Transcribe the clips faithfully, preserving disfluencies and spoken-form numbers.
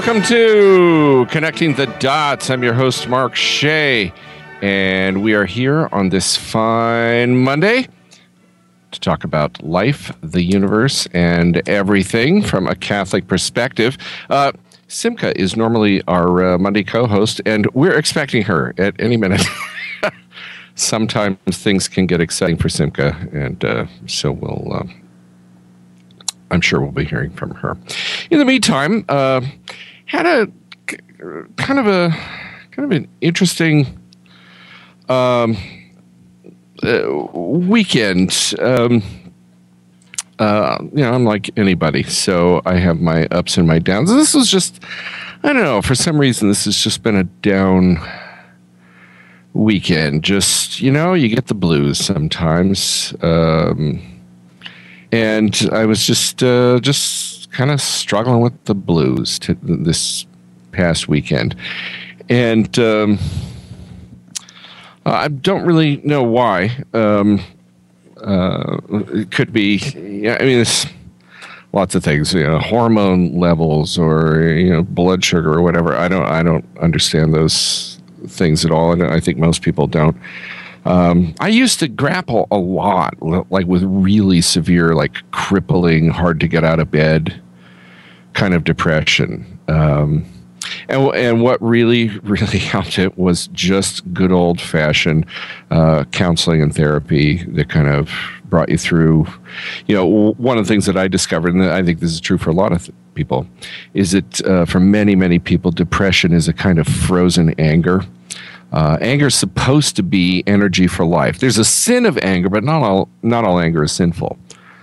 Welcome to Connecting the Dots. I'm your host, Mark Shea, and we are here on this fine Monday to talk about life, the universe, and everything from a Catholic perspective. Uh, Simca is normally our uh, Monday co-host, and we're expecting her at any minute. Sometimes things can get exciting for Simca, and uh, so we'll... Uh, I'm sure we'll be hearing from her. In the meantime, uh, had a kind of a kind of an interesting um, uh, weekend. Um, uh, you know, I'm like anybody, so I have my ups and my downs. This was just, I don't know, for some reason, this has just been a down weekend. Just, you know, you get the blues sometimes. Um, And I was just uh, just kind of struggling with the blues to this past weekend. And um, I don't really know why. Um, uh, it could be, yeah, I mean, it's lots of things, you know, hormone levels or, you know, blood sugar or whatever. I don't, I don't understand those things at all. And I think most people don't. Um, I used to grapple a lot, like with really severe, like crippling, hard to get out of bed kind of depression. Um, and and what really, really helped it was just good old fashioned uh, counseling and therapy that kind of brought you through. You know, one of the things that I discovered, and I think this is true for a lot of th- people, is that uh, for many, many people, depression is a kind of frozen anger. Uh, anger is supposed to be energy for life. There's a sin of anger, but not all not all anger is sinful.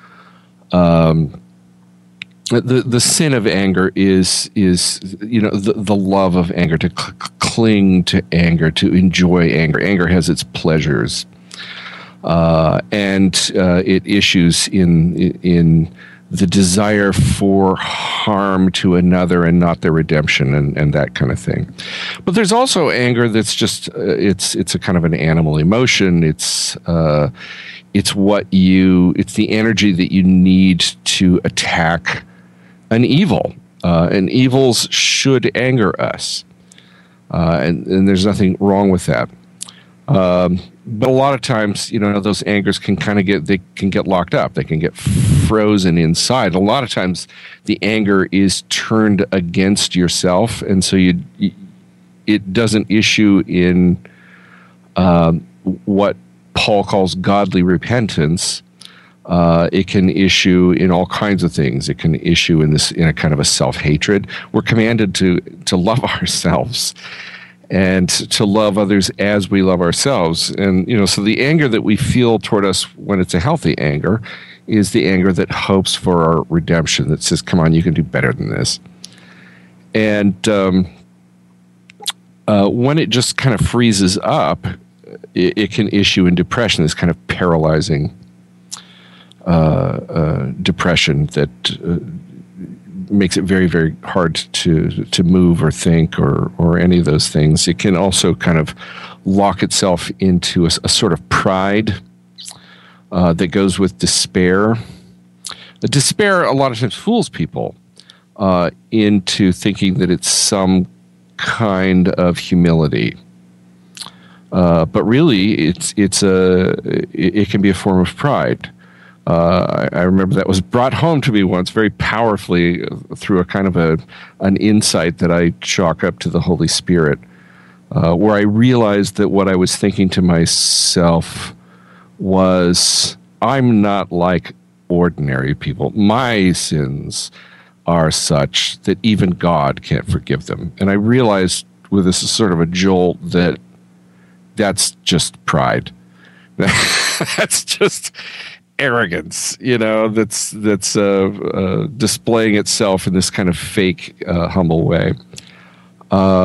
Um, the the sin of anger is is you know the, the love of anger, to cl- cling to anger, to enjoy anger. Anger has its pleasures, uh, and uh, it issues in in the desire for harm to another and not their redemption, and, and that kind of thing. But there's also anger that's just, uh, it's it's a kind of an animal emotion. It's uh, it's what you, it's the energy that you need to attack an evil. Uh, and evils should anger us. Uh, and, and there's nothing wrong with that. Um, but a lot of times, you know, those angers can kind of get, they can get locked up. They can get frozen inside. A lot of times the anger is turned against yourself. And so you, you it doesn't issue in um, what Paul calls godly repentance. Uh, it can issue in all kinds of things. It can issue in this, in a kind of a self-hatred. We're commanded to, to love ourselves and to love others as we love ourselves. And, you know, so the anger that we feel toward us when it's a healthy anger is the anger that hopes for our redemption, that says, come on, you can do better than this. And um, uh, when it just kind of freezes up, it, it can issue in depression, this kind of paralyzing uh, uh, depression that uh, makes it very, very hard to to move or think or or any of those things. It can also kind of lock itself into a, a sort of pride uh, that goes with despair. The despair a lot of times fools people uh, into thinking that it's some kind of humility, uh, but really it's it's a it, it can be a form of pride. Uh, I, I remember that was brought home to me once very powerfully through a kind of a an insight that I chalk up to the Holy Spirit, uh, where I realized that what I was thinking to myself was, I'm not like ordinary people. My sins are such that even God can't forgive them. And I realized with this sort of a jolt that that's just pride. That's just arrogance, you know, that's that's uh, uh, displaying itself in this kind of fake, uh, humble way. Uh,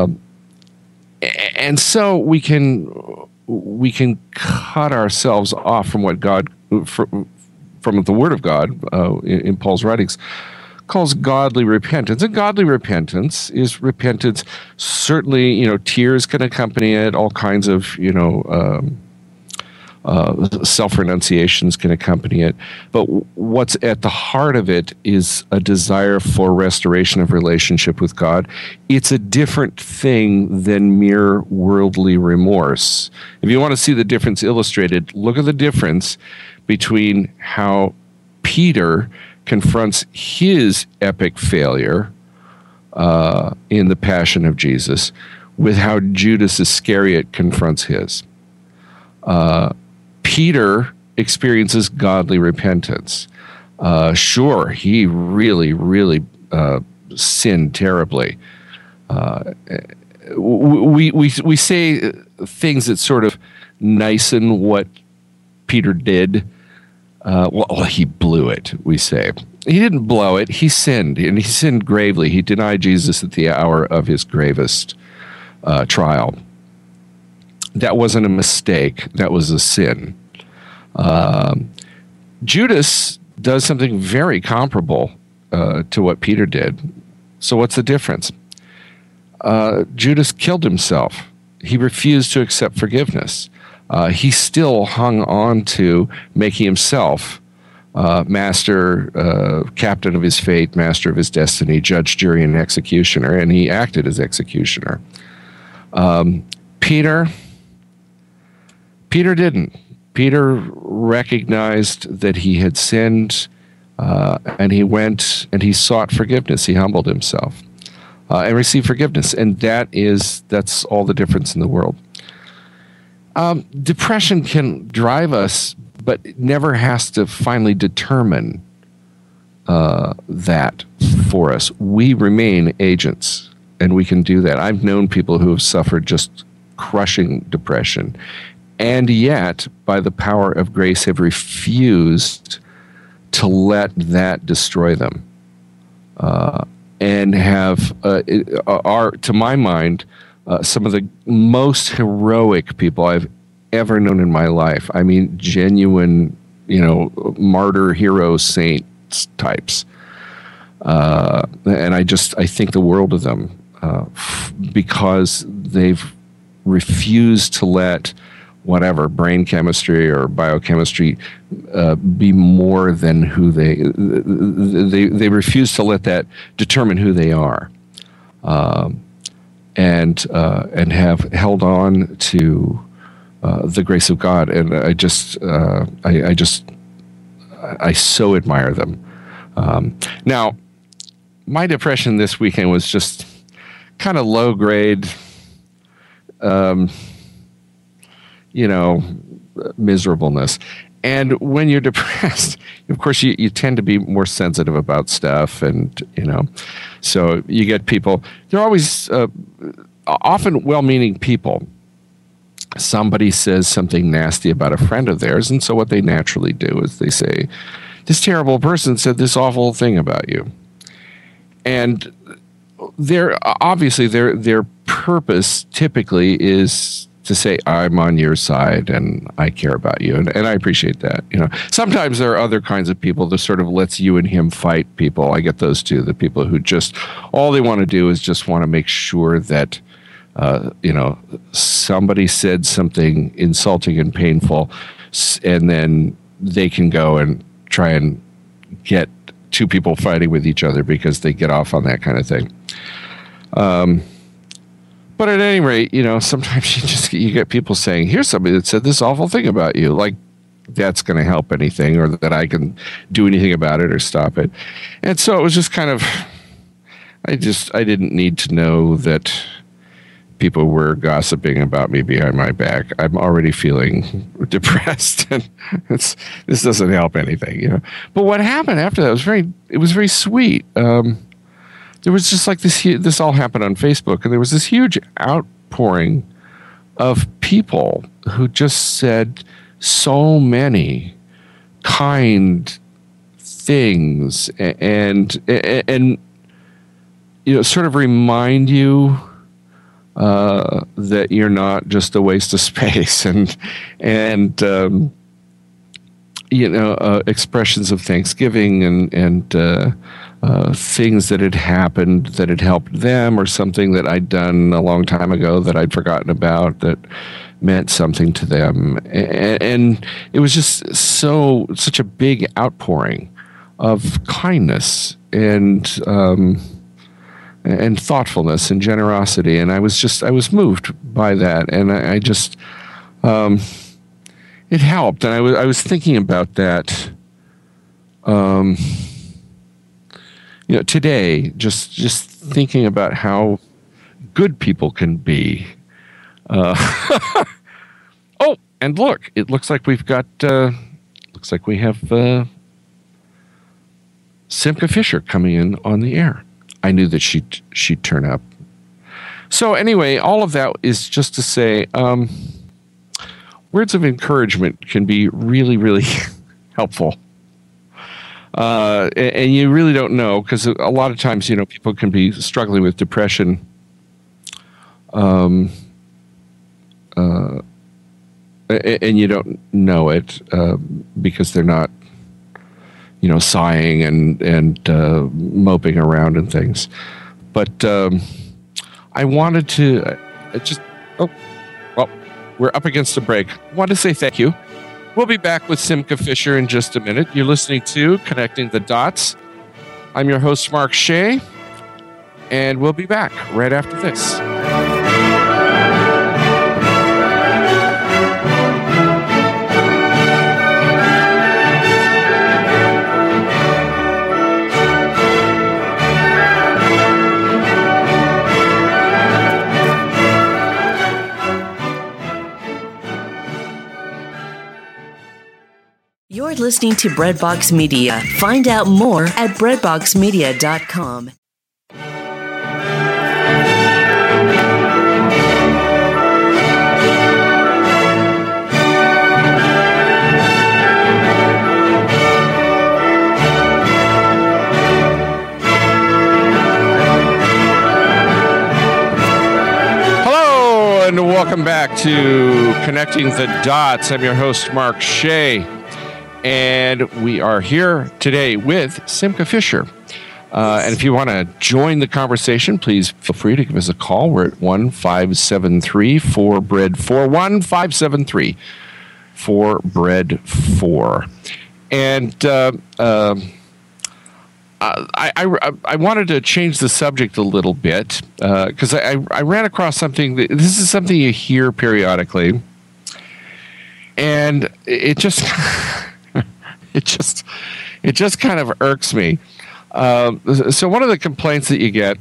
and so we can we can cut ourselves off from what God, from, from the Word of God uh, in, in Paul's writings, calls godly repentance. And godly repentance is repentance. Certainly, you know, tears can accompany it, all kinds of, you know, um, Uh, self-renunciations can accompany it. But w- what's at the heart of it is a desire for restoration of relationship with God. It's a different thing than mere worldly remorse. If you want to see the difference illustrated, look at the difference between how Peter confronts his epic failure uh, in the Passion of Jesus with how Judas Iscariot confronts his. Uh, Peter experiences godly repentance. Uh, sure, he really, really uh, sinned terribly. Uh, we, we, we say things that sort of nicen what Peter did. Uh, well, he blew it, we say. He didn't blow it. He sinned, and he sinned gravely. He denied Jesus at the hour of his gravest uh, trial. That wasn't a mistake. That was a sin. Um, Judas does something very comparable uh, to what Peter did. So what's the difference? Uh, Judas killed himself. He refused to accept forgiveness. Uh, he still hung on to making himself uh, master, uh, captain of his fate, master of his destiny, judge, jury, and executioner, and he acted as executioner. Um, Peter... Peter didn't. Peter recognized that he had sinned, uh, and he went and he sought forgiveness. He humbled himself uh, and received forgiveness, and that is that's all the difference in the world. Um, depression can drive us, but it never has to finally determine uh, that for us. We remain agents, and we can do that. I've known people who have suffered just crushing depression, and yet, by the power of grace, have refused to let that destroy them, uh, and have, uh, are, to my mind, uh, some of the most heroic people I've ever known in my life. I mean, genuine, you know, martyr, hero, saints types. Uh, and I just, I think the world of them uh, f- because they've refused to let whatever, brain chemistry or biochemistry, uh, be more than who they, they, they refuse to let that determine who they are. Um, and, uh, and have held on to, uh, the grace of God. And I just, uh, I, I just, I so admire them. Um, now, my depression this weekend was just kind of low grade, um, you know, miserableness. And when you're depressed, of course, you, you tend to be more sensitive about stuff. And, you know, so you get people, they're always uh, often well-meaning people. Somebody says something nasty about a friend of theirs. And so what they naturally do is they say, this terrible person said this awful thing about you. And they're obviously their their purpose typically is to say, I'm on your side and I care about you. And, and I appreciate that. You know, sometimes there are other kinds of people that sort of lets you and him fight people. I get those too, the people who just, all they want to do is just want to make sure that, uh, you know, somebody said something insulting and painful, and then they can go and try and get two people fighting with each other because they get off on that kind of thing. Um, But at any rate, you know, sometimes you just you get people saying, here's somebody that said this awful thing about you. Like, that's going to help anything, or that I can do anything about it or stop it. And so it was just kind of, I just, I didn't need to know that people were gossiping about me behind my back. I'm already feeling depressed, and it's, this doesn't help anything, you know. But what happened after that was very, it was very sweet. Um, There was just like this, this all happened on Facebook, and there was this huge outpouring of people who just said so many kind things and, and, and you know, sort of remind you uh, that you're not just a waste of space, and, and um, you know, uh, expressions of thanksgiving and, and uh, Uh, things that had happened that had helped them, or something that I'd done a long time ago that I'd forgotten about, that meant something to them. And, and it was just so, such a big outpouring of kindness and, um, and thoughtfulness and generosity. And I was just, I was moved by that. And I, I just, um, it helped. And I was, I was thinking about that, um, you know, today, just, just thinking about how good people can be. Uh, oh, and look, it looks like we've got, uh, looks like we have, uh, Simca Fisher coming in on the air. I knew that she'd, she'd turn up. So anyway, all of that is just to say, um, words of encouragement can be really, really helpful. Uh, and, and you really don't know, because a lot of times, you know, people can be struggling with depression. Um, uh, and you don't know it, uh, because they're not, you know, sighing and, and, uh, moping around and things. But, um, I wanted to uh, just, oh, well, we're up against a break. I want to say thank you. We'll be back with Simca Fisher in just a minute. You're listening to Connecting the Dots. I'm your host, Mark Shea, and we'll be back right after this. You're listening to Breadbox Media. Find out more at breadbox media dot com. Hello, and welcome back to Connecting the Dots. I'm your host, Mark Shea. And we are here today with Simca Fisher. Uh, and if you want to join the conversation, please feel free to give us a call. We're at one five seven three four B R E A D four, one five seven three four B R E A D four. And uh, uh, I, I, I wanted to change the subject a little bit, because uh, I, I ran across something that, this is something you hear periodically. And it just... It just, it just kind of irks me. Uh, so one of the complaints that you get,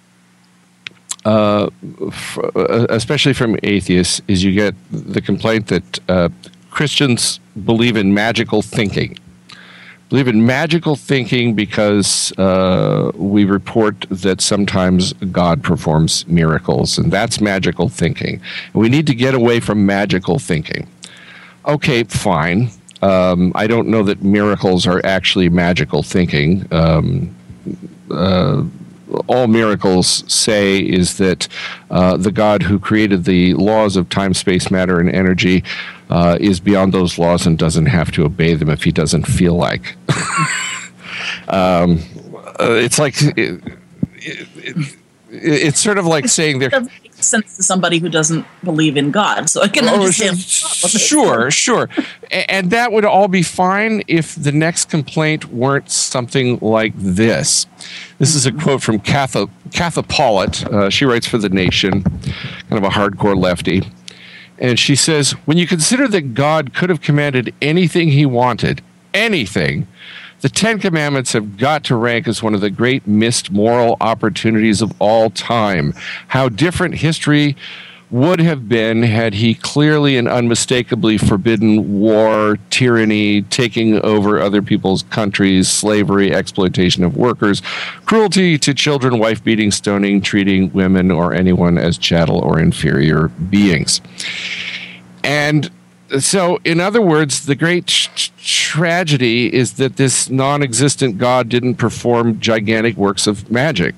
uh, f- especially from atheists, is you get the complaint that uh, Christians believe in magical thinking. Believe in magical thinking because uh, we report that sometimes God performs miracles, and that's magical thinking. We need to get away from magical thinking. Okay, fine. Um, I don't know that miracles are actually magical thinking. Um, uh, all miracles say is that uh, the God who created the laws of time, space, matter, and energy uh, is beyond those laws and doesn't have to obey them if he doesn't feel like. um, uh, it's like it, it, it, it's sort of like saying there. Sense to somebody who doesn't believe in God, so I can oh, understand. Sure, sure, and that would all be fine if the next complaint weren't something like this. This is a quote from Katha, Katha Pollitt. Uh, she writes for The Nation, kind of a hardcore lefty, and she says, "When you consider that God could have commanded anything he wanted, anything, the Ten Commandments have got to rank as one of the great missed moral opportunities of all time. How different history would have been had he clearly and unmistakably forbidden war, tyranny, taking over other people's countries, slavery, exploitation of workers, cruelty to children, wife-beating, stoning, treating women or anyone as chattel or inferior beings." And so, in other words, the great tr- tragedy is that this non-existent God didn't perform gigantic works of magic.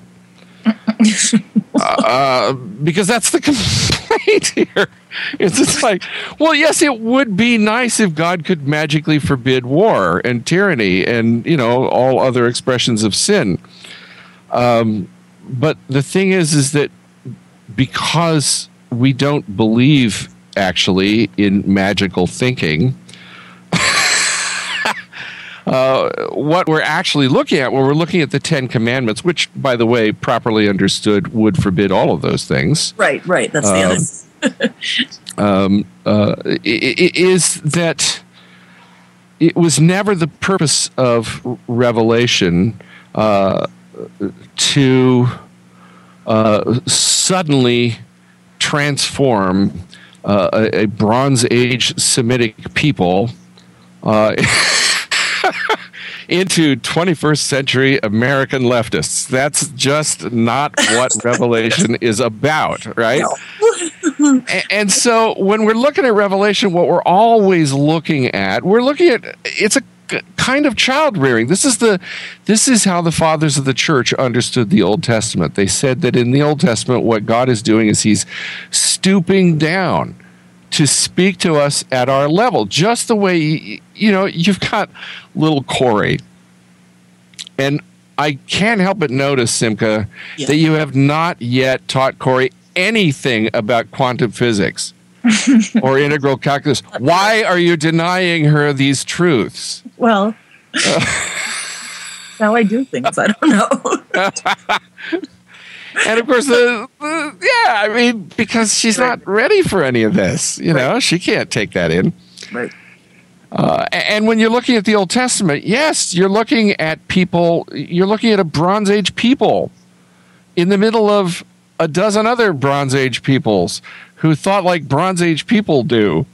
uh, because that's the complaint here. It's just like, well, yes, it would be nice if God could magically forbid war and tyranny and, you know, all other expressions of sin. Um, but the thing is, is that because we don't believe actually, in magical thinking. uh, what we're actually looking at, when we're looking at the Ten Commandments, which, by the way, properly understood, would forbid all of those things. Right, right. That's the Um, other. um, uh, i- i- is that it was never the purpose of Revelation uh, to uh, suddenly transform uh, a, a Bronze Age Semitic people uh, into twenty-first century American leftists. That's just not what Revelation is about, right? No. A- And so when we're looking at Revelation, what we're always looking at, we're looking at, it's a k- kind of child rearing. This is the, this is how the fathers of the church understood the Old Testament. They said that in the Old Testament, what God is doing is he's stooping down to speak to us at our level, just the way, y- you know, you've got little Corey. And I can't help but notice, Simca, Yeah. that you have not yet taught Corey anything about quantum physics or integral calculus. Why are you denying her these truths? Well, that's how I do things. I don't know. And of course, the, the yeah, I mean, because she's not ready for any of this. You know, she can't take that in. Right. Uh, a- and when you're looking at the Old Testament, yes, you're looking at people, you're looking at a Bronze Age people in the middle of a dozen other Bronze Age peoples who thought like Bronze Age people do.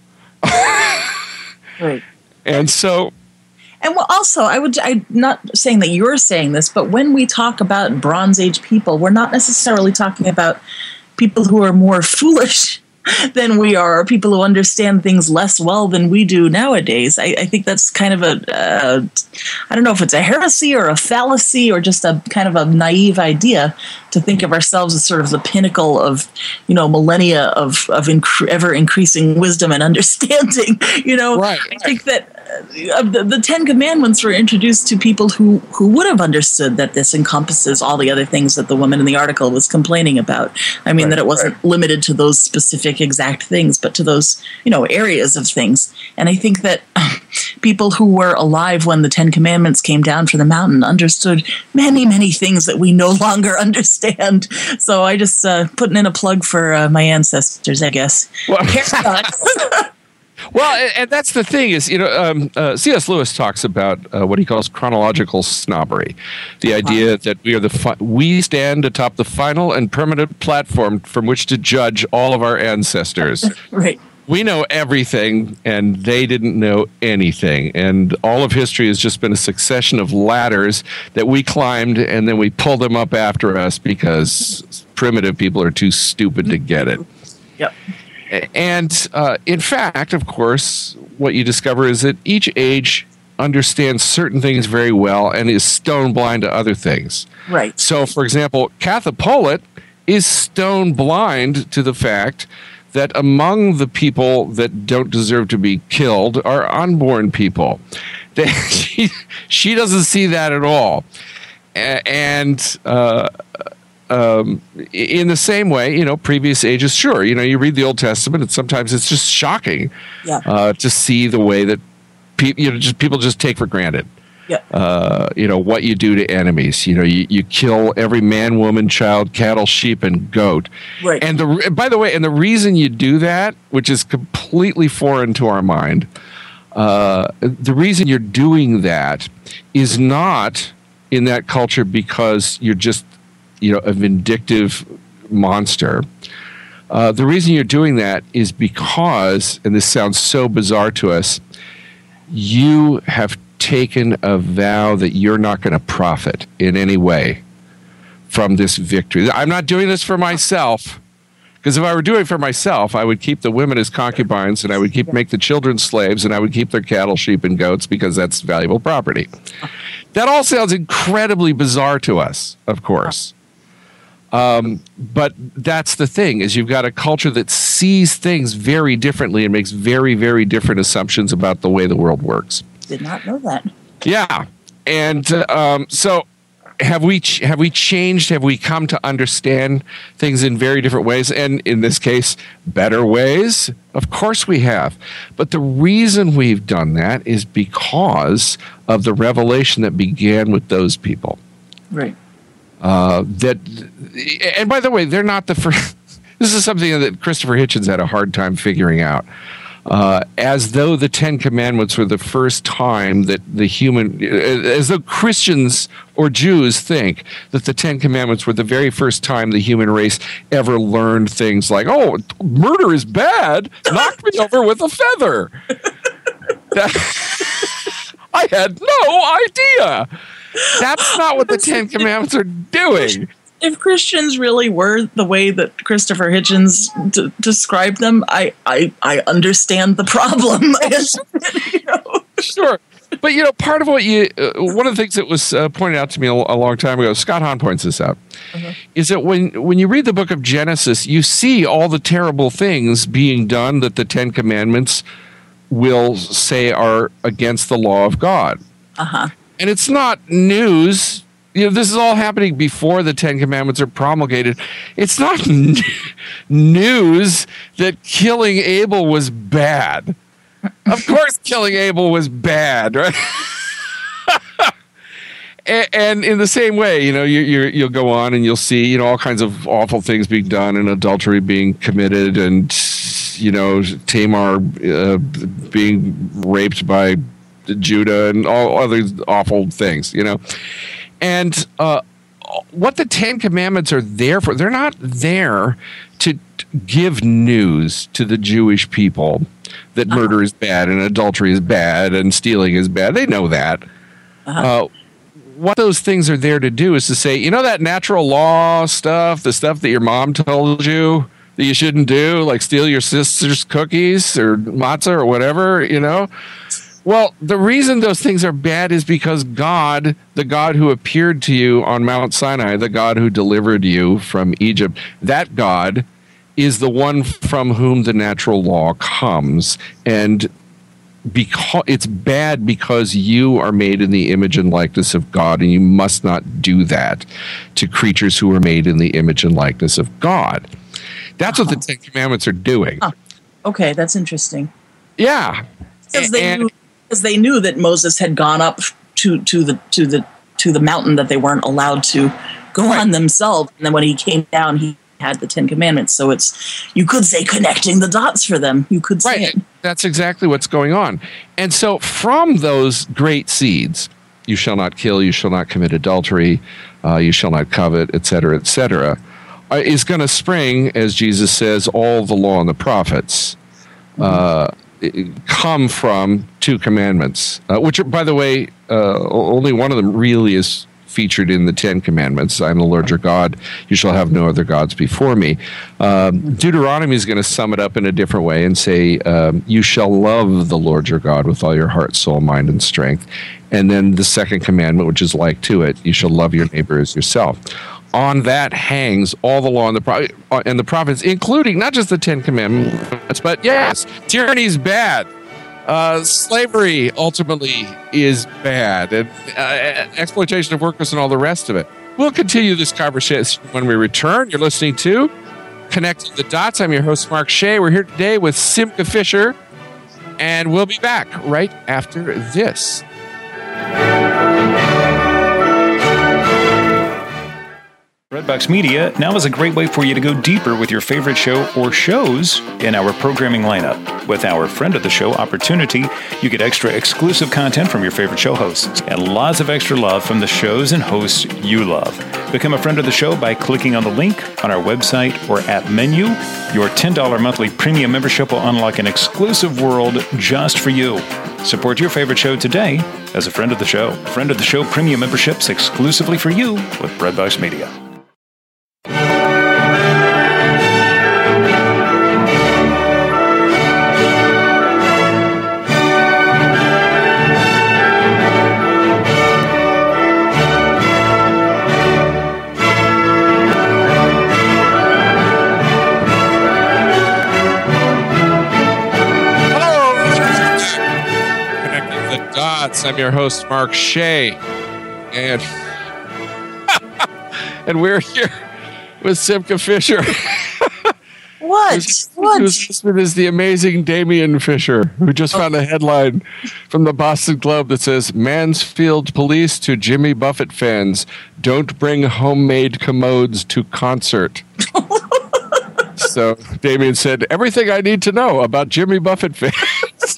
Right. And so, And well, also, I would, I'm not saying that you're saying this, but when we talk about Bronze Age people, we're not necessarily talking about people who are more foolish than we are, or people who understand things less well than we do nowadays. I, I think that's kind of a, uh, I don't know if it's a heresy or a fallacy or just a kind of a naive idea to think of ourselves as sort of the pinnacle of, you know, millennia of, of incre- ever increasing wisdom and understanding. You know, Right, I think that uh, the, the Ten Commandments were introduced to people who, who would have understood that this encompasses all the other things that the woman in the article was complaining about. I mean, Right, that it wasn't limited to those specific exact things, but to those, you know, areas of things. And I think that people who were alive when the Ten Commandments came down from the mountain understood many, many things that we no longer understand. So I just uh, putting in a plug for uh, my ancestors, I guess. well, Haircuts. well, and, and that's the thing is, you know, um, uh, C S. Lewis talks about uh, what he calls chronological snobbery, the idea that we are the fi- we stand atop the final and permanent platform from which to judge all of our ancestors. Right. We know everything, and they didn't know anything. And all of history has just been a succession of ladders that we climbed, and then we pulled them up after us because primitive people are too stupid to get it. Yep. And uh, in fact, of course, what you discover is that each age understands certain things very well and is stone blind to other things. Right. So, for example, Katha Pollitt is stone blind to the fact that among the people that don't deserve to be killed are unborn people. That she, she doesn't see that at all. A- And uh, um, in the same way, you know, previous ages, sure, you know, you read the Old Testament and sometimes it's just shocking Yeah. uh, to see the way that pe- you know, just people just take for granted. Yeah. Uh, you know, what you do to enemies. You know, you, you kill every man, woman, child, cattle, sheep, and goat. Right. And the by the way, and the reason you do that, which is completely foreign to our mind, uh, the reason you're doing that is not in that culture because you're just, you know, a vindictive monster. Uh, the reason you're doing that is because, and this sounds so bizarre to us, you have taken a vow that you're not going to profit in any way from this victory. I'm not doing this for myself, because if I were doing it for myself, I would keep the women as concubines, and I would keep make the children slaves, and I would keep their cattle, sheep, and goats because that's valuable property. That all sounds incredibly bizarre to us, of course. Um, but that's the thing, is you've got a culture that sees things very differently and makes very, very different assumptions about the way the world works. Did not know that. Yeah. And uh, um, so have we ch- have we changed? Have we come to understand things in very different ways? And in this case, better ways? Of course we have. But the reason we've done that is because of the revelation that began with those people. Right. Uh, that, and by the way, they're not the first. This is something that Christopher Hitchens had a hard time figuring out. Uh, as though the Ten Commandments were the first time that the human, as though Christians or Jews think that the Ten Commandments were the very first time the human race ever learned things like, oh, murder is bad, knock me over with a feather. That, I had no idea. That's not what the Ten Commandments are doing. If Christians really were the way that Christopher Hitchens d- described them, I, I I understand the problem. You know? Sure. But, you know, part of what you, uh, one of the things that was uh, pointed out to me a, a long time ago, Scott Hahn points this out, uh-huh. is that when, when you read the book of Genesis, you see all the terrible things being done that the Ten Commandments will say are against the law of God. Uh-huh. And it's not news. You know, this is all happening before the Ten Commandments are promulgated. It's not n- news that killing Abel was bad. Of course, killing Abel was bad, right? and, and in the same way, you know, you, you, you'll go on and you'll see, you know, all kinds of awful things being done and adultery being committed and, you know, Tamar uh, being raped by Judah and all other awful things, you know. And uh, what the Ten Commandments are there for, they're not there to t- give news to the Jewish people that uh-huh. murder is bad and adultery is bad and stealing is bad. They know that. Uh-huh. Uh, what those things are there to do is to say, you know, that natural law stuff, the stuff that your mom told you that you shouldn't do, like steal your sister's cookies or matzah or whatever, you know? Well, the reason those things are bad is because God, the God who appeared to you on Mount Sinai, the God who delivered you from Egypt, that God is the one from whom the natural law comes. And because it's bad because you are made in the image and likeness of God, and you must not do that to creatures who are made in the image and likeness of God. That's uh-huh. what the Ten Commandments are doing. Huh. Okay, that's interesting. Yeah. Because they and, knew Because they knew that Moses had gone up to, to the to the to the mountain that they weren't allowed to go right. on themselves, and then when he came down, he had the Ten Commandments. So it's, you could say, connecting the dots for them. You could say right. it. That's exactly what's going on. And so from those great seeds, you shall not kill, you shall not commit adultery, uh, you shall not covet, et cetera, et cetera, uh, is going to spring, as Jesus says, all the law and the prophets. Uh, come from two commandments, uh, which are, by the way, uh, only one of them really is featured in the Ten Commandments. I'm the Lord your God. You shall have no other gods before me. Um, Deuteronomy is going to sum it up in a different way and say, um, you shall love the Lord your God with all your heart, soul, mind, and strength. And then the second commandment, which is like to it, you shall love your neighbor as yourself. On that hangs all the law and the, pro- and the prophets, including not just the Ten Commandments, but yes, tyranny is bad. Uh, slavery ultimately is bad, and uh, exploitation of workers and all the rest of it. We'll continue this conversation when we return. You're listening to Connecting the Dots. I'm your host, Mark Shea. We're here today with Simcha Fisher, and we'll be back right after this. Breadbox Media now is a great way for you to go deeper with your favorite show or shows in our programming lineup. With our Friend of the Show opportunity, you get extra exclusive content from your favorite show hosts and lots of extra love from the shows and hosts you love. Become a friend of the show by clicking on the link on our website or app menu. Your ten dollars monthly premium membership will unlock an exclusive world just for you. Support your favorite show today as a friend of the show. Friend of the Show premium memberships exclusively for you with Breadbox Media. I'm your host, Mark Shea, and and we're here with Simca Fisher. What? Whose, What? whose husband is the amazing Damian Fisher, who just found a headline from the Boston Globe that says, Mansfield police to Jimmy Buffett fans, don't bring homemade commodes to concert. So Damian said, everything I need to know about Jimmy Buffett fans.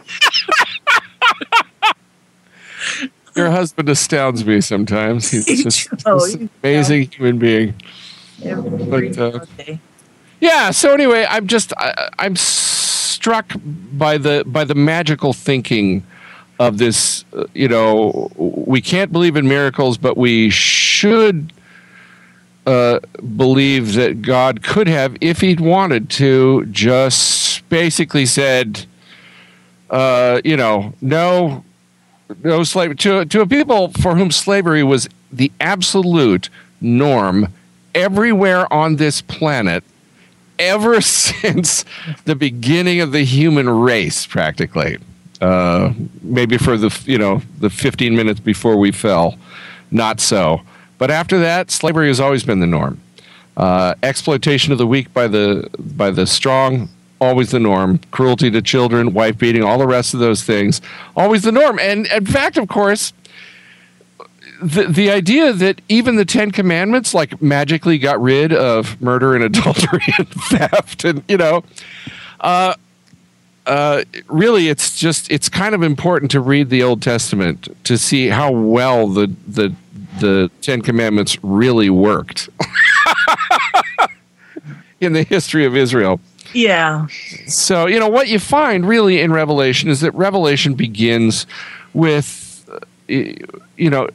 Your husband astounds me sometimes. He's just Oh, this amazing human being. But, uh, yeah. So anyway, I'm just I, I'm struck by the by the magical thinking of this. Uh, you know, we can't believe in miracles, but we should uh, believe that God could have, if He'd wanted to, just basically said, uh, you know, no, no slavery to to a people for whom slavery was the absolute norm everywhere on this planet. Ever since the beginning of the human race, practically, uh, maybe for the you know the fifteen minutes before we fell, not so. But after that, slavery has always been the norm. Uh, exploitation of the weak by the by the strong, always the norm. Cruelty to children, wife beating, all the rest of those things, always the norm. And in fact, of course, The the idea that even the Ten Commandments like magically got rid of murder and adultery and theft and you know, uh, uh, really it's just it's kind of important to read the Old Testament to see how well the the the Ten Commandments really worked in the history of Israel. Yeah. So you know what you find really in Revelation is that Revelation begins with uh, you know.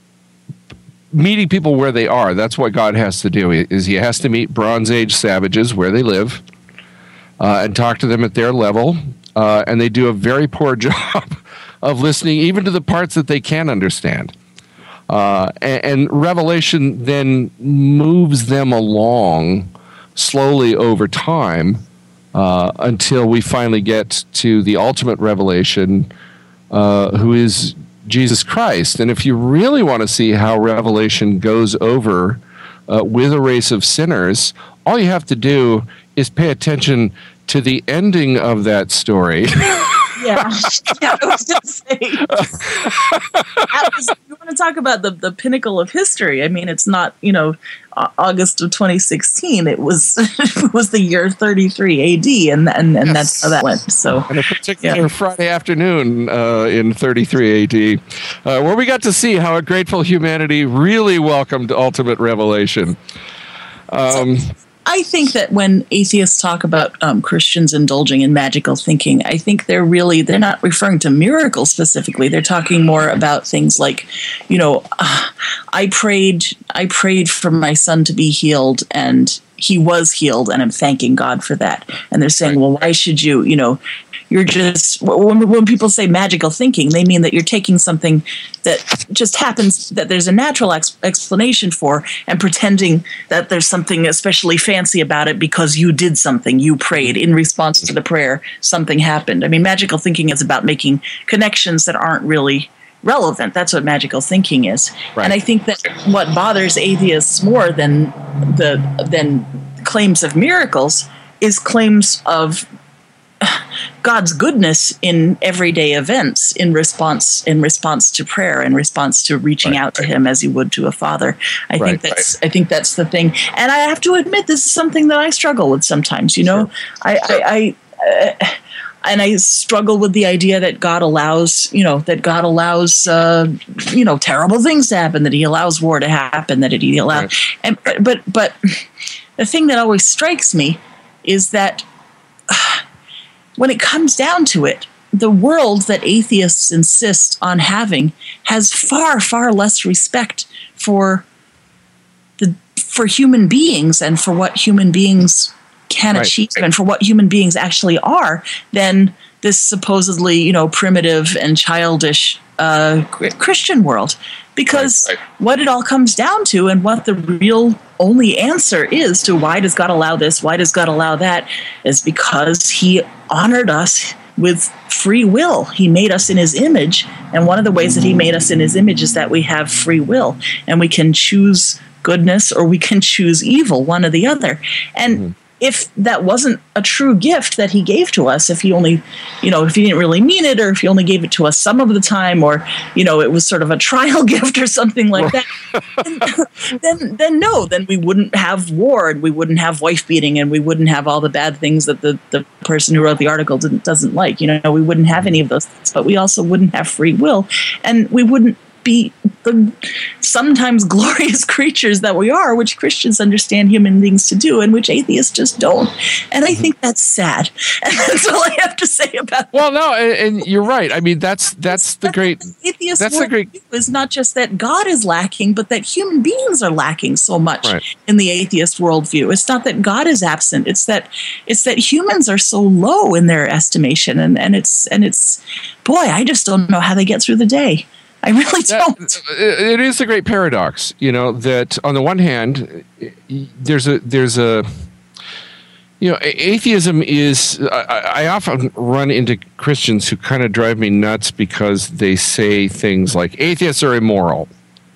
meeting people where they are. That's what God has to do, is He has to meet Bronze Age savages where they live uh, and talk to them at their level. Uh, and they do a very poor job of listening even to the parts that they can understand. Uh, and, and Revelation then moves them along slowly over time uh, until we finally get to the ultimate revelation, uh, who is Jesus Christ. And if you really want to see how Revelation goes over uh, with a race of sinners, all you have to do is pay attention to the ending of that story. Yeah, yeah, I was going to say. That was, you want to talk about the, the pinnacle of history. I mean, it's not, you know, August of twenty sixteen. It was it was the year thirty-three A D, and and, and yes. That's how that went. So, and a particular yeah. Friday afternoon uh, in thirty-three A D, uh, where we got to see how a grateful humanity really welcomed ultimate revelation. Um, so, I think that when atheists talk about um, Christians indulging in magical thinking, I think they're really, they're not referring to miracles specifically. They're talking more about things like, you know, uh, I prayed, I prayed for my son to be healed and he was healed and I'm thanking God for that. And they're saying, well, why should you, you know, you're just, when, when people say magical thinking, they mean that you're taking something that just happens, that there's a natural ex- explanation for, and pretending that there's something especially fancy about it because you did something, you prayed. In response to the prayer, something happened. I mean, magical thinking is about making connections that aren't really relevant. That's what magical thinking is. Right. And I think that what bothers atheists more than the than claims of miracles is claims of God's goodness in everyday events, in response in response to prayer, in response to reaching right, out to right. Him as you would to a father. I right, think that's right. I think that's the thing. And I have to admit, this is something that I struggle with sometimes. You know, sure. I, I, I uh, and I struggle with the idea that God allows, you know, that God allows, uh, you know, terrible things to happen, that He allows war to happen, that He allows. Right. And but, but but the thing that always strikes me is that. Uh, When it comes down to it, the world that atheists insist on having has far, far less respect for the for human beings and for what human beings can right. achieve and for what human beings actually are than this supposedly, you know, primitive and childish uh, Christian world. Because right, right. what it all comes down to and what the real only answer is to why does God allow this, why does God allow that, is because He honored us with free will. He made us in His image, and one of the ways that He made us in His image is that we have free will, and we can choose goodness or we can choose evil, one or the other. And mm-hmm. if that wasn't a true gift that he gave to us, if he only, you know, if he didn't really mean it, or if he only gave it to us some of the time, or, you know, it was sort of a trial gift or something like that, then, then, then no, then we wouldn't have war, and we wouldn't have wife beating, and we wouldn't have all the bad things that the, the person who wrote the article didn't, doesn't like. You know, we wouldn't have any of those things, but we also wouldn't have free will, and we wouldn't be the sometimes glorious creatures that we are, which Christians understand human beings to do, and which atheists just don't. And I think that's sad. And that's all I have to say about well, that. Well, no, and, and you're right. I mean, that's that's the that's great. The atheist that's the great. Is not just that God is lacking, but that human beings are lacking so much right. in the atheist worldview. It's not that God is absent. It's that it's that humans are so low in their estimation, and and it's and it's boy, I just don't know how they get through the day. I really don't. That, it is a great paradox, you know, that on the one hand, there's a there's a you know, atheism is. I, I often run into Christians who kind of drive me nuts because they say things like atheists are immoral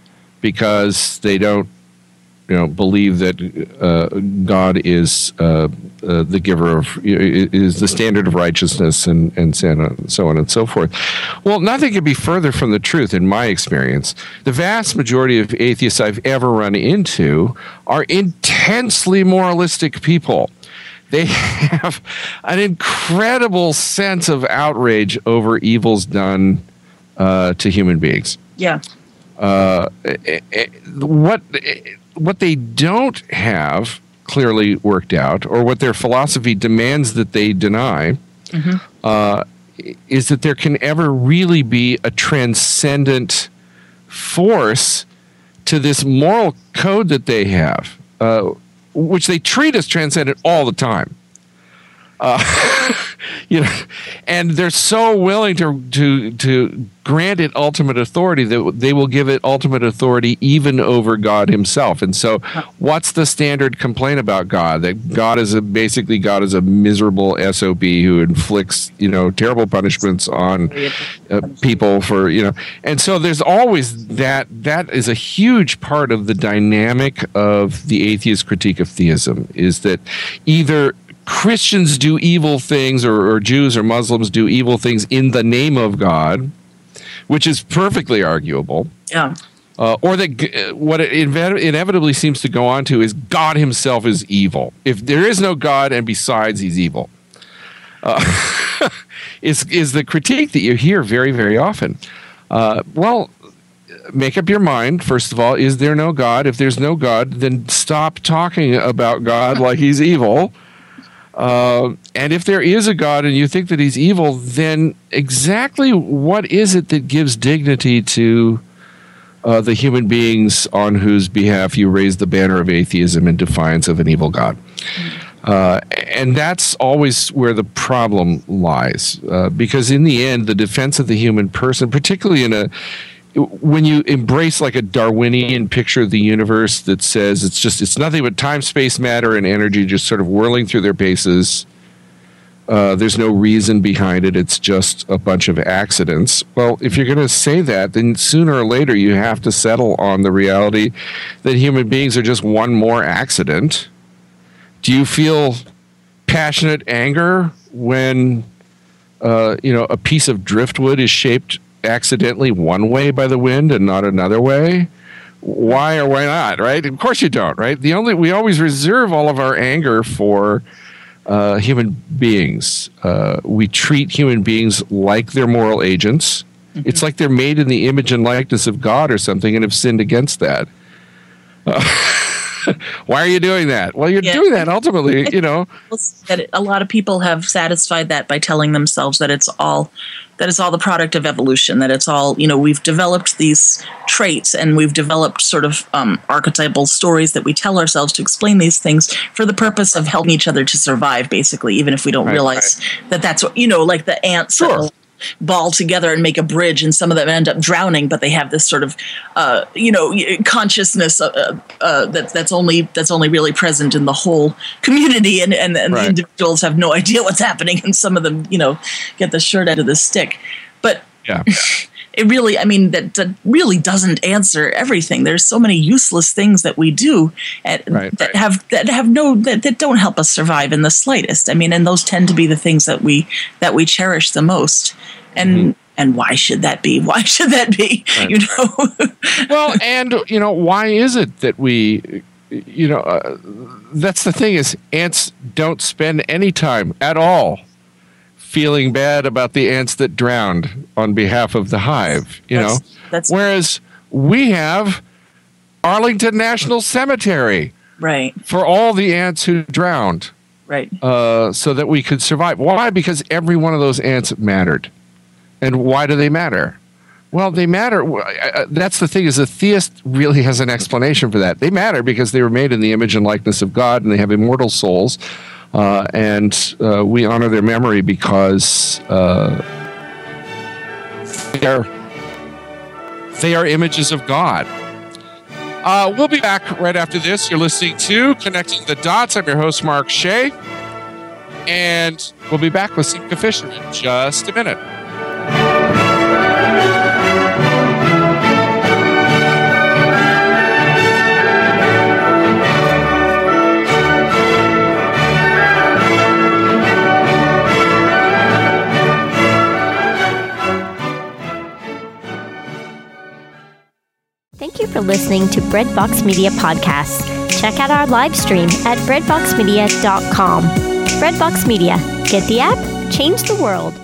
because they don't, you know, believe that uh, God is uh, uh, the giver of, is the standard of righteousness, and, and so on and so forth. Well, nothing could be further from the truth in my experience. The vast majority of atheists I've ever run into are intensely moralistic people. They have an incredible sense of outrage over evils done uh, to human beings. Yeah. Uh, what what they don't have clearly worked out, or what their philosophy demands that they deny, mm-hmm. uh, is that there can ever really be a transcendent force to this moral code that they have, uh, which they treat as transcendent all the time. Uh, you know, and they're so willing to to to grant it ultimate authority that they will give it ultimate authority even over God Himself. And so, what's the standard complaint about God? That God is a basically God is a miserable S O B who inflicts, you know, terrible punishments on uh, people for, you know. And so there's always that. That is a huge part of the dynamic of the atheist critique of theism, is that either Christians do evil things, or, or Jews or Muslims do evil things in the name of God, which is perfectly arguable. Yeah. Uh, or that what it inevitably seems to go on to is God Himself is evil. If there is no God, and besides He's evil, uh, is is the critique that you hear very, very often. Uh, well, make up your mind, first of all, is there no God? If there's no God, then stop talking about God like He's evil. Uh, and if there is a God and you think that He's evil, then exactly what is it that gives dignity to uh, the human beings on whose behalf you raise the banner of atheism in defiance of an evil God? Uh, and that's always where the problem lies, uh, because in the end, the defense of the human person, particularly in a when you embrace like a Darwinian picture of the universe that says it's just it's nothing but time, space, matter, and energy just sort of whirling through their paces. Uh, there's no reason behind it. It's just a bunch of accidents. Well, if you're going to say that, then sooner or later you have to settle on the reality that human beings are just one more accident. Do you feel passionate anger when uh, you know a piece of driftwood is shaped accidentally one way by the wind and not another way? Why or why not, right? Of course you don't, right? The only we always reserve all of our anger for uh, human beings. Uh, we treat human beings like they're moral agents. Mm-hmm. It's like they're made in the image and likeness of God or something and have sinned against that. Uh, why are you doing that? Well, you're yeah. doing that ultimately, you know. A lot of people have satisfied that by telling themselves that it's all that it's all the product of evolution, that it's all, you know, we've developed these traits and we've developed sort of um, archetypal stories that we tell ourselves to explain these things for the purpose of helping each other to survive, basically, even if we don't right, realize right. that that's what, you know, like the ants sure. that will ball together and make a bridge, and some of them end up drowning, but they have this sort of, uh, you know, consciousness uh, uh, that that's only that's only really present in the whole community, and and, and right. the individuals have no idea what's happening, and some of them, you know, get the short end of the stick. But yeah. it really, I mean, that, that really doesn't answer everything. There's so many useless things that we do at, right, that right. have that have no that, that don't help us survive in the slightest. I mean, and those tend to be the things that we that we cherish the most. And mm-hmm. and why should that be? Why should that be? Right, you know. Right. Well, and you know, why is it that we, you know, uh, that's the thing is ants don't spend any time at all feeling bad about the ants that drowned on behalf of the hive, you that's, know. That's, Whereas we have Arlington National Cemetery, right, for all the ants who drowned, right, uh, so that we could survive. Why? Because every one of those ants mattered. And why do they matter? Well, they matter. That's the thing is the theist really has an explanation for that. They matter because they were made in the image and likeness of God, and they have immortal souls. Uh, and uh, we honor their memory because uh, they are they are images of God. Uh, we'll be back right after this. You're listening to Connecting the Dots. I'm your host, Mark Shea. And we'll be back with Simca Fisher in just a minute. Thank you for listening to Breadbox Media Podcasts. Check out our live stream at breadbox media dot com. Breadbox Media. Get the app, change the world.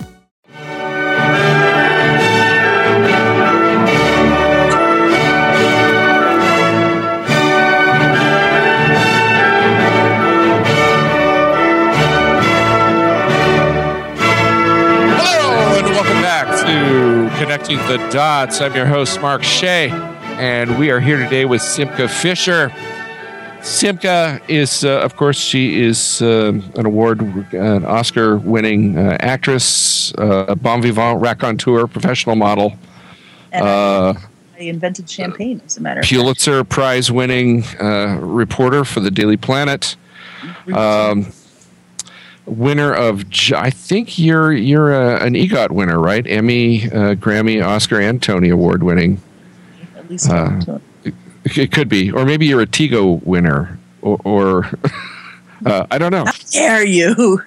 Hello, and welcome back to Connecting the Dots. I'm your host, Mark Shea. And we are here today with Simca Fisher. Simca is, uh, of course, she is uh, an award, an Oscar-winning uh, actress, uh, bon vivant, raconteur, professional model. And uh, I invented champagne, as a matter of fact. Pulitzer Prize-winning uh, reporter for the Daily Planet. Um, winner of, I think you're you're a, an EGOT winner, right? Emmy, uh, Grammy, Oscar, and Tony Award-winning. Uh, it, it could be, or maybe you're a Tigo winner, or, or uh, I don't know. How dare you?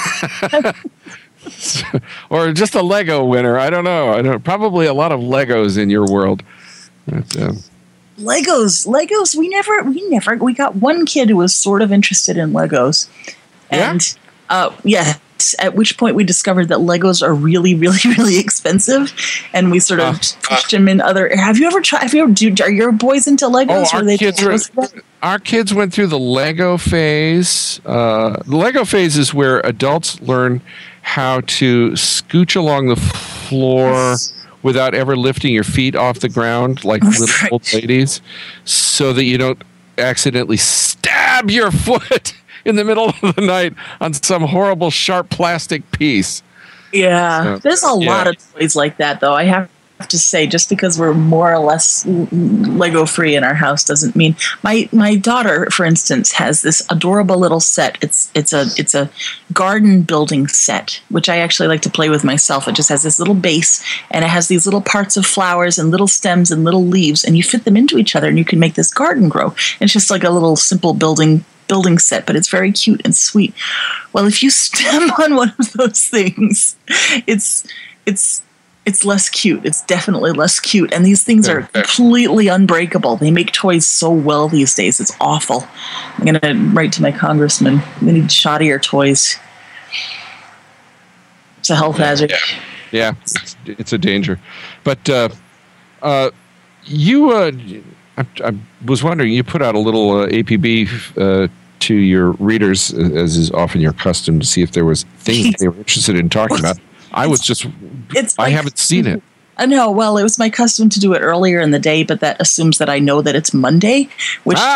Or just a Lego winner. I don't know. I don't. Probably a lot of Legos in your world. But, um, Legos, Legos. We never, we never. We got one kid who was sort of interested in Legos, and yeah, uh, yeah. At which point we discovered that Legos are really, really, really expensive, and we sort of uh, pushed uh, him in other. Have you ever tried? Have you ever? Do, are your boys into Legos? Oh, our, they kids were, our kids went through the Lego phase. Uh, the Lego phase is where adults learn how to scooch along the floor without ever lifting your feet off the ground, like little right. old ladies, so that you don't accidentally stab your foot in the middle of the night on some horrible sharp plastic piece. Yeah, so, there's a yeah. lot of toys like that, though. I have to say, just because we're more or less Lego free in our house doesn't mean my my daughter, for instance, has this adorable little set. It's it's a it's a garden building set, which I actually like to play with myself. It just has this little base, and it has these little parts of flowers and little stems and little leaves, and you fit them into each other, and you can make this garden grow. And it's just like a little simple building. building set, but it's very cute and sweet. Well, if you stem on one of those things, it's it's it's less cute. It's definitely less cute. And these things are completely unbreakable. They make toys so well these days. It's awful. I'm going to write to my congressman. We need shoddier toys. It's a health hazard. Yeah, yeah it's, it's a danger. But uh, uh, you... Uh, I, I was wondering, you put out a little uh, A P B uh, to your readers, as is often your custom, to see if there was things they were interested in talking about. I was just, it's I like, haven't seen it. I know. Well, it was my custom to do it earlier in the day, but that assumes that I know that it's Monday, which ah.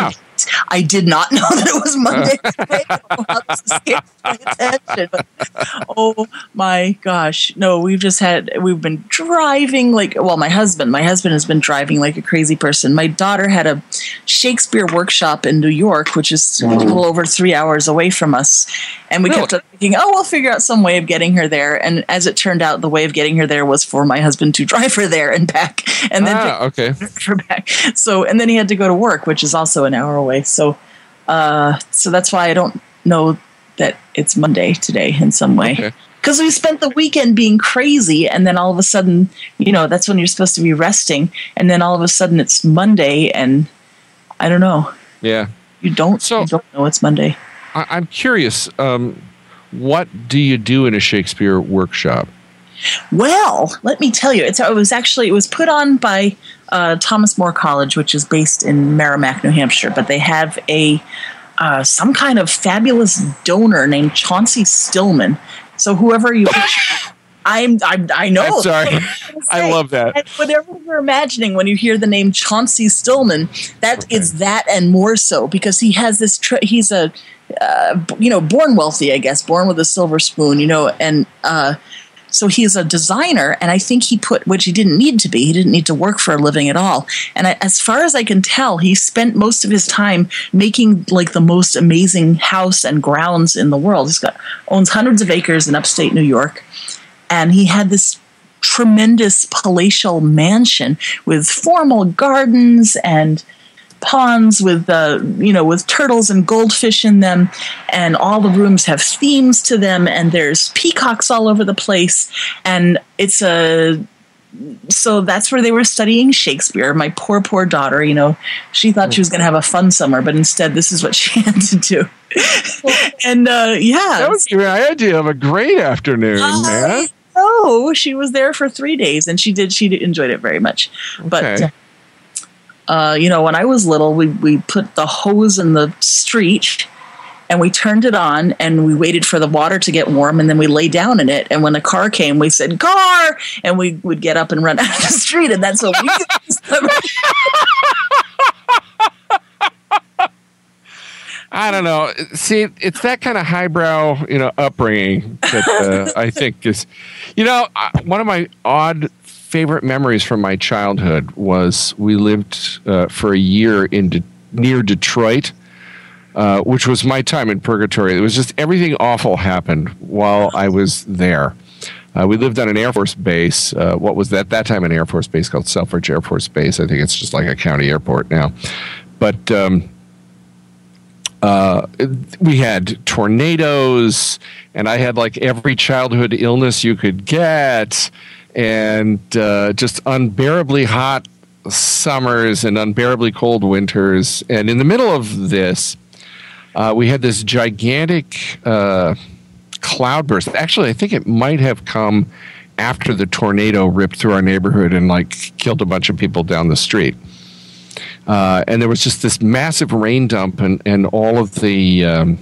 fact, I did not know that it was Monday today. I'll have to pay attention. But, oh my gosh. No, we've just had, we've been driving like, well, my husband, my husband has been driving like a crazy person. My daughter had a Shakespeare workshop in New York, which is a little over three hours away from us. And we Really? kept thinking, oh, we'll figure out some way of getting her there. And as it turned out, the way of getting her there was for my husband to drive her there and back. And then Ah, okay. her back. So, and then he had to go to work, which is also an hour away. So, uh, so that's why I don't know that it's Monday today in some way. Okay. Because we spent the weekend being crazy, and then all of a sudden, you know, that's when you're supposed to be resting, and then all of a sudden it's Monday, and I don't know. Yeah. You don't. So- you don't know it's Monday. I, I'm curious. Um, what do you do in a Shakespeare workshop? Well, let me tell you, it's, it was actually it was put on by uh, Thomas More College, which is based in Merrimack, New Hampshire. But they have a uh, some kind of fabulous donor named Chauncey Stillman. So whoever you, I'm, I'm I know. I'm sorry. That's what I was I gonna say. love that. And whatever you're imagining when you hear the name Chauncey Stillman, that Okay. is that and more so, because he has this. Tra- he's a uh, b- you know born wealthy, I guess, born with a silver spoon, you know, and. Uh, So he's a designer, and I think he put, which he didn't need to be, he didn't need to work for a living at all. And I, as far as I can tell, he spent most of his time making like the most amazing house and grounds in the world. He's got owns hundreds of acres in upstate New York, and he had this tremendous palatial mansion with formal gardens and ponds with uh, you know with turtles and goldfish in them, and all the rooms have themes to them, and there's peacocks all over the place, and it's a so that's where they were studying Shakespeare. My poor poor daughter, you know, she thought she was going to have a fun summer, but instead this is what she had to do. And uh, yeah, That was your idea of a great afternoon, man. oh, she was there for three days, and she did she did, enjoyed it very much, but. Okay. Uh, Uh, you know, when I was little, we, we put the hose in the street and we turned it on and we waited for the water to get warm, and then we lay down in it. And when the car came, we said, "Car!" And we would get up and run out of the street. And that's what we did. I don't know. See, it's that kind of highbrow, you know, upbringing that uh, I think is, you know, I- one of my odd favorite memories from my childhood was we lived uh, for a year in De- near Detroit, uh, which was my time in purgatory. It was just everything awful happened while I was there. Uh, we lived on an Air Force base. Uh, what was that that time an Air Force base called Selfridge Air Force Base? I think it's just like a county airport now. But um, uh, we had tornadoes, and I had like every childhood illness you could get, and uh, just unbearably hot summers and unbearably cold winters. And in the middle of this, uh, we had this gigantic uh, cloudburst. Actually, I think it might have come after the tornado ripped through our neighborhood and like killed a bunch of people down the street. Uh, and there was just this massive rain dump, and, and all of the um,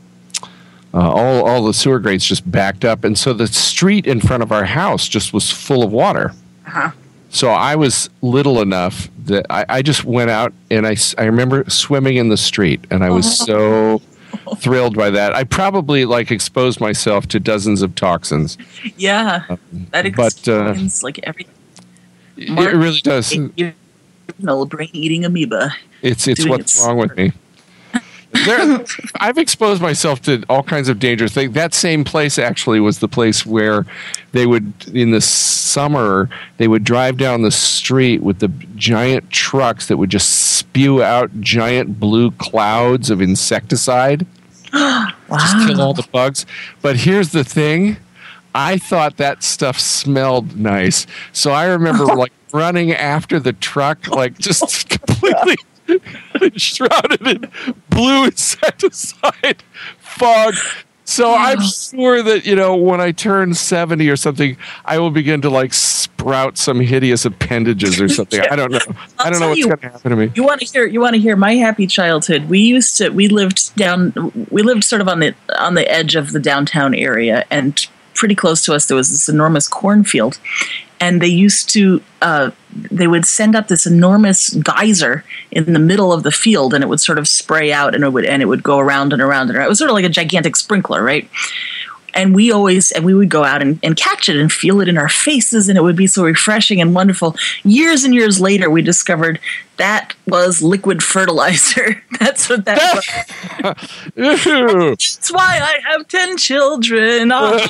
uh, all all the sewer grates just backed up, and so the street in front of our house just was full of water. Uh-huh. So I was little enough that I, I just went out, and I, s- I remember swimming in the street, and I was so thrilled by that. I probably like exposed myself to dozens of toxins. Yeah, that But, uh, explains like everything. It, it really does. You know, brain-eating amoeba. It's it's doing what's its wrong with me. There, I've exposed myself to all kinds of dangerous things. That same place actually was the place where they would, in the summer, they would drive down the street with the giant trucks that would just spew out giant blue clouds of insecticide. Just kill all the bugs. But here's the thing. I thought that stuff smelled nice. So I remember like running after the truck, like just completely shrouded in blue insecticide fog. So I'm sure that, you know, when I turn seventy or something, I will begin to like sprout some hideous appendages or something. I don't know. I don't know tell what's you- going to happen to me. You want to hear? You want to hear my happy childhood? We used to. We lived down. We lived sort of on the on the edge of the downtown area, and pretty close to us there was this enormous cornfield, and they used to uh, they would send up this enormous geyser in the middle of the field, and it would sort of spray out, and it would and it would go around and around and around. It was sort of like a gigantic sprinkler, right? And we always, and we would go out and, and catch it and feel it in our faces, and it would be so refreshing and wonderful. Years and years later, we discovered that was liquid fertilizer. That's what that was. That's why I have ten children. Oh.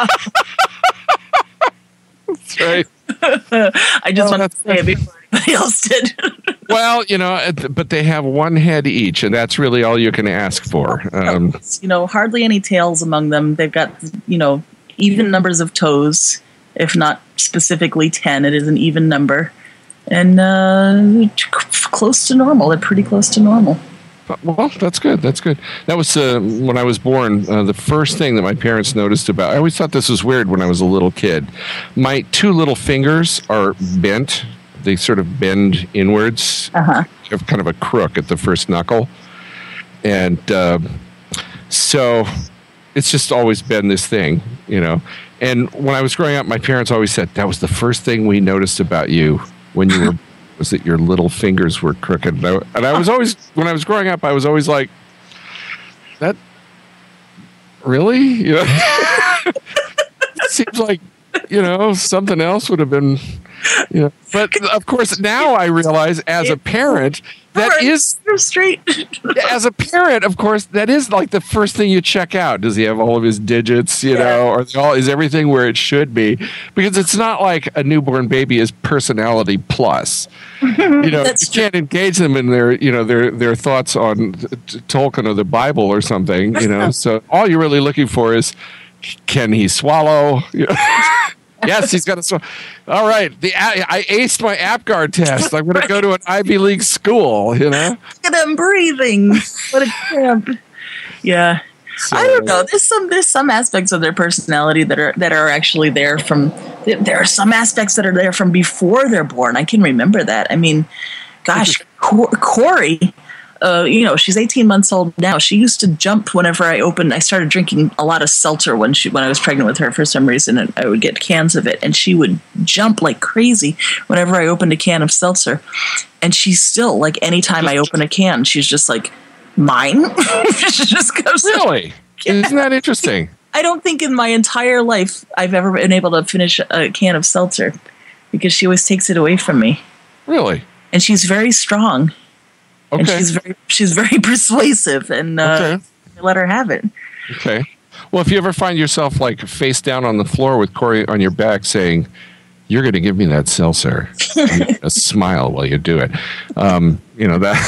That's right. I just Oh, want to say it before anybody else did. Well, you know, it- but they have one head each, and that's really all you can ask for. Um, You know, hardly any tails among them. They've got, you know, even numbers of toes, if not specifically ten. It is an even number. And uh, close to normal. They're pretty close to normal. Well, that's good. That's good. That was uh, when I was born. Uh, the first thing that my parents noticed about. I always thought this was weird when I was a little kid. My two little fingers are bent. They sort of bend inwards. Uh-huh. Have kind of a crook at the first knuckle, and uh, so it's just always been this thing, you know. And when I was growing up, my parents always said that was the first thing we noticed about you when you were. Was that your little fingers were crooked. And I, and I was always, when I was growing up, I was always like, that, really? You know? It seems like, you know, something else would have been, you know. But of course, now I realize as a parent, that is, You're straight. as a parent, of course, that is like the first thing you check out. Does he have all of his digits, you Yeah. know, or they all, is everything where it should be? Because it's not like a newborn baby is personality plus. You know, That's you can't engage them in their, you know, their their thoughts on t- t- Tolkien or the Bible or something, you know. So all you're really looking for is, can he swallow? You know? Yes, he's got to swallow. All right, the I aced my APGAR test. I'm going to go to an Ivy League school, you know. Look at him breathing. What a cramp. Yeah. So- I don't know. There's some there's some aspects of their personality that are that are actually there from. There are some aspects that are there from before they're born. I can remember that. I mean, gosh, Cor- Corey. Uh, you know, she's eighteen months old now. She used to jump whenever I opened. I started drinking a lot of seltzer when she when I was pregnant with her for some reason, and I would get cans of it, and she would jump like crazy whenever I opened a can of seltzer. And she's still like, anytime I open a can, she's just like, mine. She just goes. Really? Isn't that interesting? I don't think in my entire life I've ever been able to finish a can of seltzer because she always takes it away from me. Really? And she's very strong. And Okay. she's very she's very persuasive, and uh, Okay. I let her have it. Okay. Well, if you ever find yourself like face down on the floor with Corey on your back saying, "You're going to give me that seltzer," a smile while you do it. Um, you know that.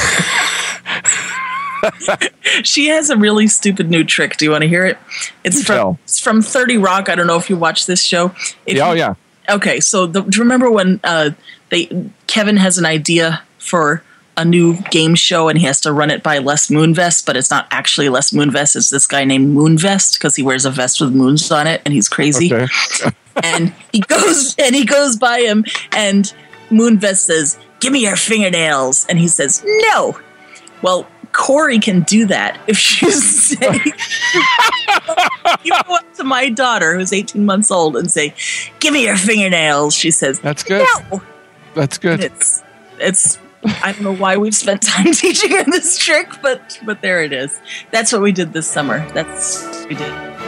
She has a really stupid new trick. Do you want to hear it? It's Do from tell. it's from thirty Rock. I don't know if you watch this show. If Yeah, oh you- yeah. Okay, so the, do you remember when uh, they Kevin has an idea for a new game show and he has to run it by Les Moonves, but it's not actually Les Moonves. It's this guy named Moonvest because he wears a vest with moons on it and he's crazy. Okay. And he goes and he goes by him and Moonvest says, "Give me your fingernails," and he says, "No." Well, Corey can do that if you say, you go up to my daughter who's eighteen months old and say, "Give me your fingernails." She says, That's good. "No." That's And good. it's it's I don't know why we've spent time teaching her this trick, but but there it is. That's what we did this summer. That's what we did.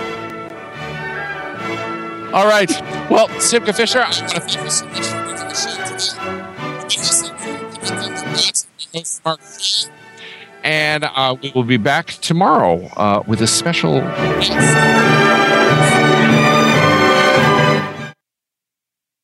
All right. Well, Simca Fisher, I want to thank you so much for being on the show today. And uh, we will be back tomorrow uh, with a special guest.